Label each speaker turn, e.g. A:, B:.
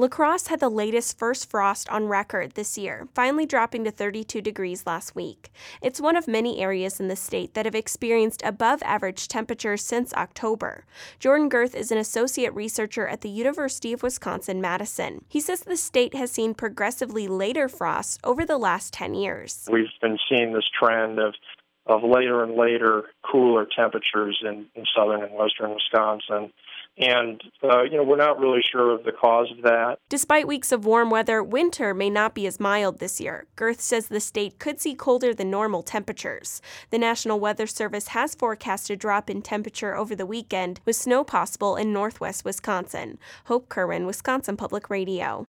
A: La Crosse had the latest first frost on record this year, finally dropping to 32 degrees last week. It's one of many areas in the state that have experienced above-average temperatures since October. Jordan Girth is an associate researcher at the University of Wisconsin-Madison. He says the state has seen progressively later frosts over the last 10 years.
B: We've been seeing this trend of later and later cooler temperatures in southern and western Wisconsin. And, we're not really sure of the cause of that.
A: Despite weeks of warm weather, winter may not be as mild this year. Girth says the state could see colder than normal temperatures. The National Weather Service has forecast a drop in temperature over the weekend, with snow possible in northwest Wisconsin. Hope Kerwin, Wisconsin Public Radio.